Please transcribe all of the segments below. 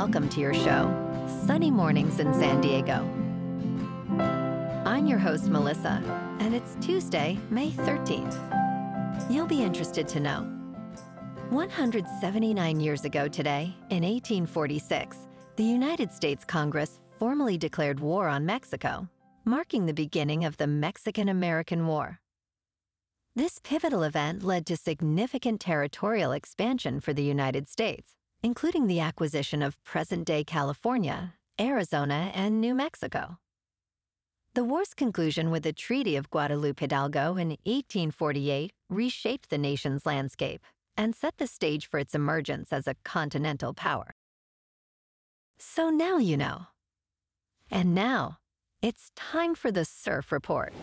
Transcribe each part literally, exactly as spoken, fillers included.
welcome to your show, Sunny Mornings in San Diego. I'm your host, Melissa, and it's Tuesday, May thirteenth. You'll be interested to know. one hundred seventy-nine years ago today, in eighteen forty-six, the United States Congress formally declared war on Mexico, marking the beginning of the Mexican-American War. This pivotal event led to significant territorial expansion for the United States, including the acquisition of present-day California, Arizona, and New Mexico. The war's conclusion with the Treaty of Guadalupe Hidalgo in eighteen forty-eight reshaped the nation's landscape and set the stage for its emergence as a continental power. So now you know. And now, it's time for the Surf Report.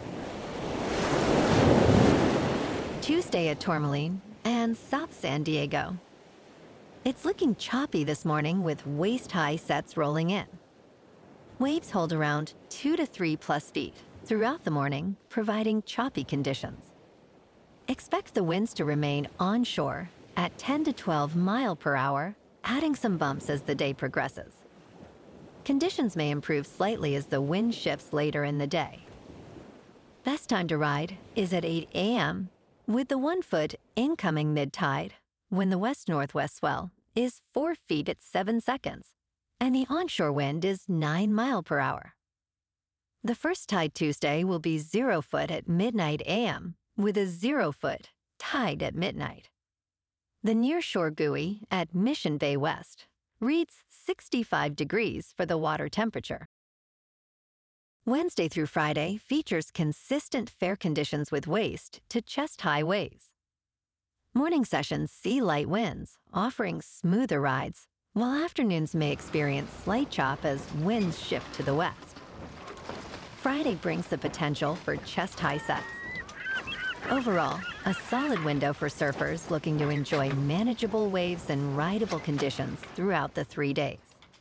Tuesday at Tourmaline and South San Diego. It's looking choppy this morning with waist-high sets rolling in. Waves hold around two to three plus feet throughout the morning, providing choppy conditions. Expect the winds to remain onshore at ten to twelve mile per hour, adding some bumps as the day progresses. Conditions may improve slightly as the wind shifts later in the day. Best time to ride is at eight a.m. with the one-foot incoming mid-tide when the west-northwest swell is four feet at seven seconds, and the onshore wind is nine mile per hour. The first tide Tuesday will be zero foot at midnight a.m. with a zero foot tide at midnight. The nearshore buoy at Mission Bay West reads sixty-five degrees for the water temperature. Wednesday through Friday features consistent fair conditions with waist to chest-high waves. Morning sessions see light winds, offering smoother rides, while afternoons may experience slight chop as winds shift to the west. Friday brings the potential for chest-high sets. Overall, a solid window for surfers looking to enjoy manageable waves and rideable conditions throughout the three days.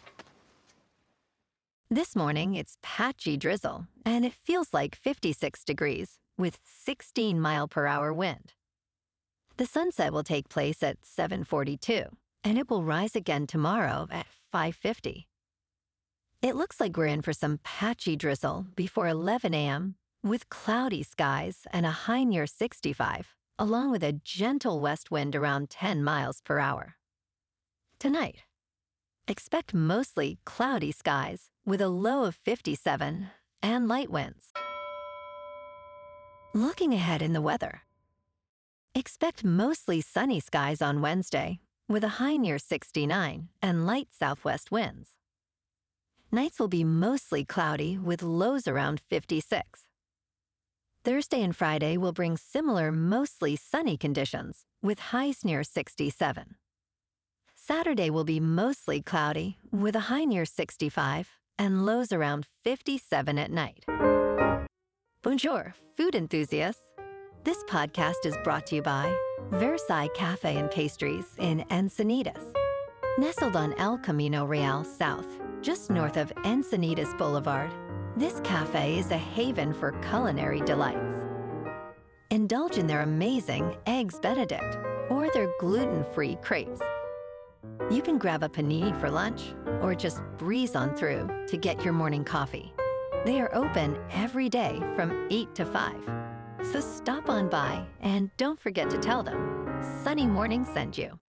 This morning, it's patchy drizzle, and it feels like fifty-six degrees with sixteen mile per hour wind. The sunset will take place at seven forty-two, and it will rise again tomorrow at five fifty. It looks like we're in for some patchy drizzle before eleven a.m. with cloudy skies and a high near sixty-five, along with a gentle west wind around ten miles per hour. Tonight, expect mostly cloudy skies with a low of fifty-seven and light winds. Looking ahead in the weather. Expect mostly sunny skies on Wednesday with a high near sixty-nine and light southwest winds. Nights will be mostly cloudy with lows around fifty-six. Thursday and Friday will bring similar mostly sunny conditions with highs near sixty-seven. Saturday will be mostly cloudy with a high near sixty-five and lows around fifty-seven at night. Bonjour, food enthusiasts. This podcast is brought to you by Versailles Cafe and Pastries in Encinitas. Nestled on El Camino Real South, just north of Encinitas Boulevard, this cafe is a haven for culinary delights. Indulge in their amazing Eggs Benedict or their gluten-free crepes. You can grab a panini for lunch or just breeze on through to get your morning coffee. They are open every day from eight to five. So stop on by and don't forget to tell them Sunny Morning sent you.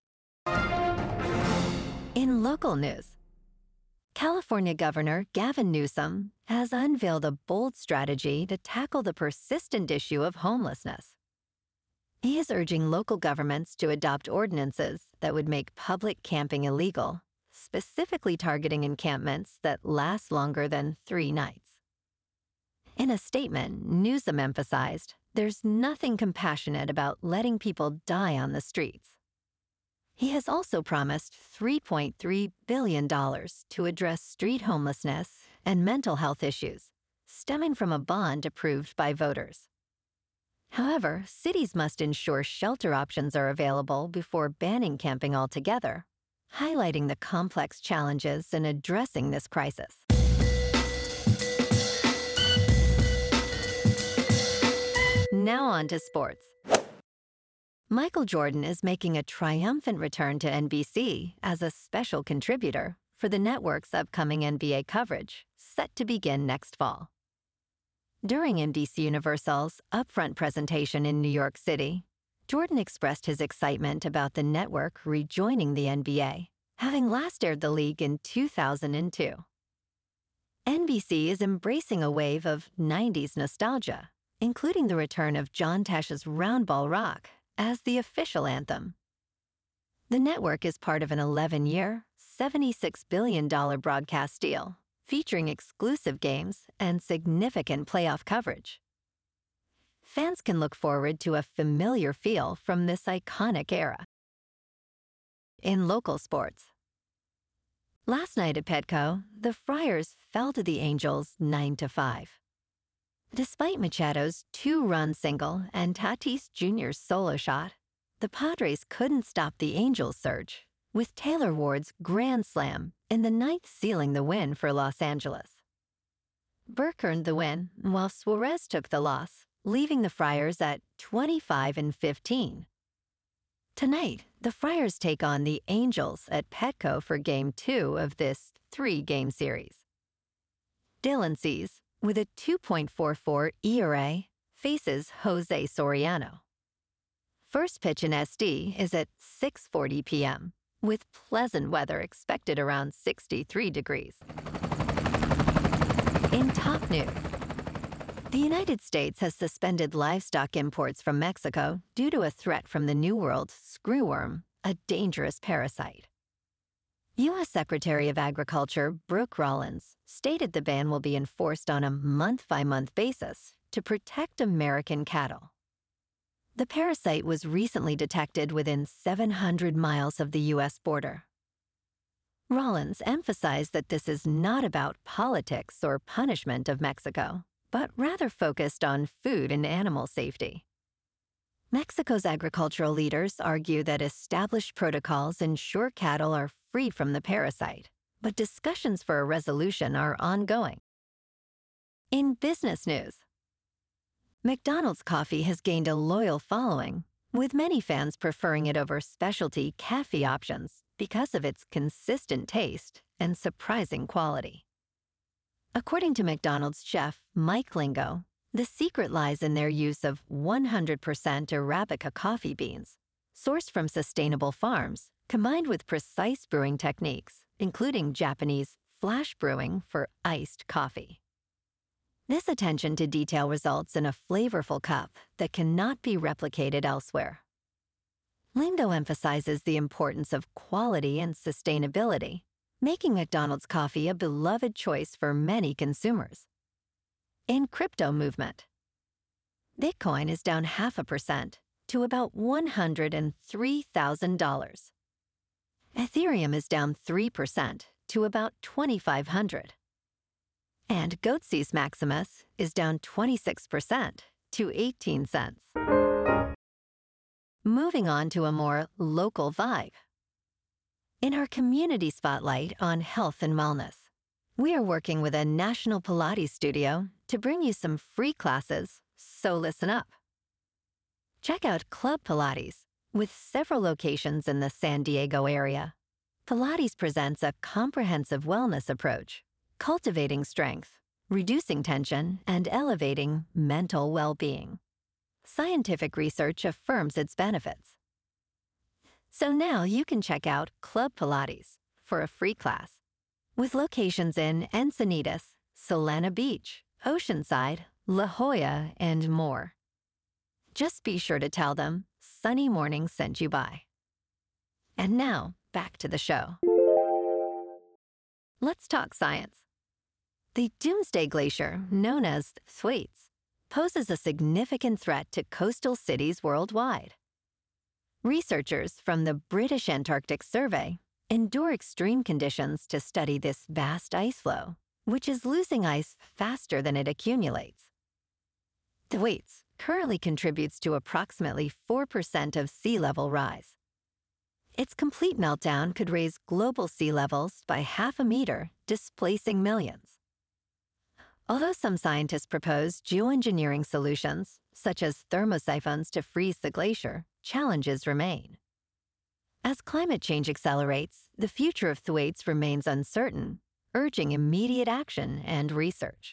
In local news, California Governor Gavin Newsom has unveiled a bold strategy to tackle the persistent issue of homelessness. He is urging local governments to adopt ordinances that would make public camping illegal, specifically targeting encampments that last longer than three nights. In a statement, Newsom emphasized there's nothing compassionate about letting people die on the streets. He has also promised three point three billion dollars to address street homelessness and mental health issues, stemming from a bond approved by voters. However, cities must ensure shelter options are available before banning camping altogether, highlighting the complex challenges in addressing this crisis. Now on to sports. Michael Jordan is making a triumphant return to N B C as a special contributor for the network's upcoming N B A coverage, set to begin next fall. During N B C Universal's upfront presentation in New York City, Jordan expressed his excitement about the network rejoining the N B A, having last aired the league in two thousand two. N B C is embracing a wave of nineties nostalgia, including the return of John Tesh's Round Ball Rock as the official anthem. The network is part of an eleven-year, seventy-six billion dollars broadcast deal, featuring exclusive games and significant playoff coverage. Fans can look forward to a familiar feel from this iconic era. In local sports, last night at Petco, the Friars fell to the Angels nine to five. Despite Machado's two-run single and Tatis Junior's solo shot, the Padres couldn't stop the Angels' surge, with Taylor Ward's grand slam in the ninth sealing the win for Los Angeles. Burke earned the win, while Suarez took the loss, leaving the Friars at twenty-five and fifteen. Tonight, the Friars take on the Angels at Petco for Game two of this three-game series. Dylan Cease, with a two point four four E R A, faces Jose Soriano. First pitch in S D is at six forty p m, with pleasant weather expected around sixty-three degrees. In top news, the United States has suspended livestock imports from Mexico due to a threat from the New World screwworm, a dangerous parasite. U S Secretary of Agriculture Brooke Rollins stated the ban will be enforced on a month-by-month basis to protect American cattle. The parasite was recently detected within seven hundred miles of the U S border. Rollins emphasized that this is not about politics or punishment of Mexico, but rather focused on food and animal safety. Mexico's agricultural leaders argue that established protocols ensure cattle are free from the parasite, but discussions for a resolution are ongoing. In business news, McDonald's coffee has gained a loyal following, with many fans preferring it over specialty cafe options because of its consistent taste and surprising quality. According to McDonald's chef Mike Lingo, the secret lies in their use of one hundred percent Arabica coffee beans, sourced from sustainable farms, combined with precise brewing techniques, including Japanese flash brewing for iced coffee. This attention to detail results in a flavorful cup that cannot be replicated elsewhere. Lingo emphasizes the importance of quality and sustainability, making McDonald's coffee a beloved choice for many consumers. In crypto movement, Bitcoin is down half a percent to about one hundred three thousand dollars. Ethereum is down three percent to about twenty-five hundred dollars. And Goatse's Maximus is down twenty-six percent to eighteen cents. Moving on to a more local vibe. In our community spotlight on health and wellness, we are working with a national Pilates studio to bring you some free classes, so listen up. Check out Club Pilates, with several locations in the San Diego area. Pilates presents a comprehensive wellness approach, cultivating strength, reducing tension, and elevating mental well-being. Scientific research affirms its benefits. So now you can check out Club Pilates for a free class, with locations in Encinitas, Solana Beach, Oceanside, La Jolla, and more. Just be sure to tell them Sunny Morning sent you by. And now, back to the show. Let's talk science. The Doomsday Glacier, known as Thwaites, poses a significant threat to coastal cities worldwide. Researchers from the British Antarctic Survey endure extreme conditions to study this vast ice flow, which is losing ice faster than it accumulates. Thwaites currently contributes to approximately four percent of sea level rise. Its complete meltdown could raise global sea levels by half a meter, displacing millions. Although some scientists propose geoengineering solutions, such as thermosiphons to freeze the glacier, challenges remain. As climate change accelerates, the future of Thwaites remains uncertain, urging immediate action and research.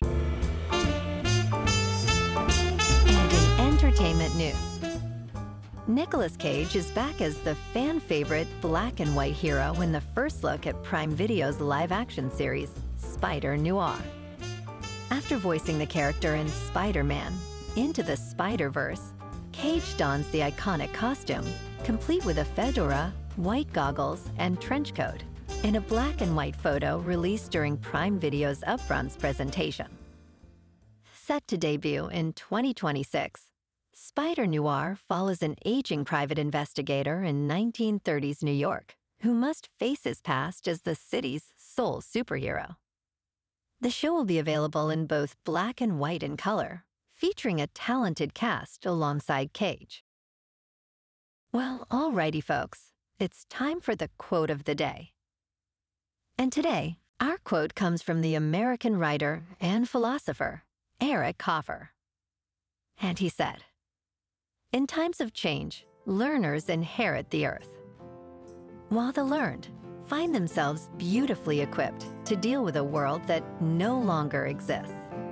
And in entertainment news, Nicolas Cage is back as the fan-favorite black and white hero in the first look at Prime Video's live-action series, Spider-Noir. After voicing the character in Spider-Man, Into the Spider-Verse, Cage dons the iconic costume, complete with a fedora, white goggles, and trench coat, in a black and white photo released during Prime Video's Upfronts presentation. Set to debut in twenty twenty-six, Spider-Noir follows an aging private investigator in nineteen thirties New York who must face his past as the city's sole superhero. The show will be available in both black and white in color, featuring a talented cast alongside Cage. Well, alrighty folks, it's time for the quote of the day. And today, our quote comes from the American writer and philosopher, Eric Hoffer. And he said, "In times of change, learners inherit the earth, while the learned find themselves beautifully equipped to deal with a world that no longer exists."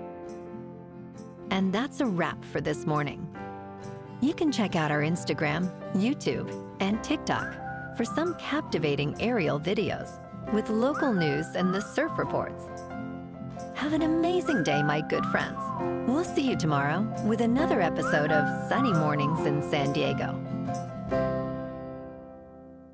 And that's a wrap for this morning. You can check out our Instagram, YouTube, and TikTok for some captivating aerial videos with local news and the surf reports. Have an amazing day, my good friends. We'll see you tomorrow with another episode of Sunny Mornings in San Diego.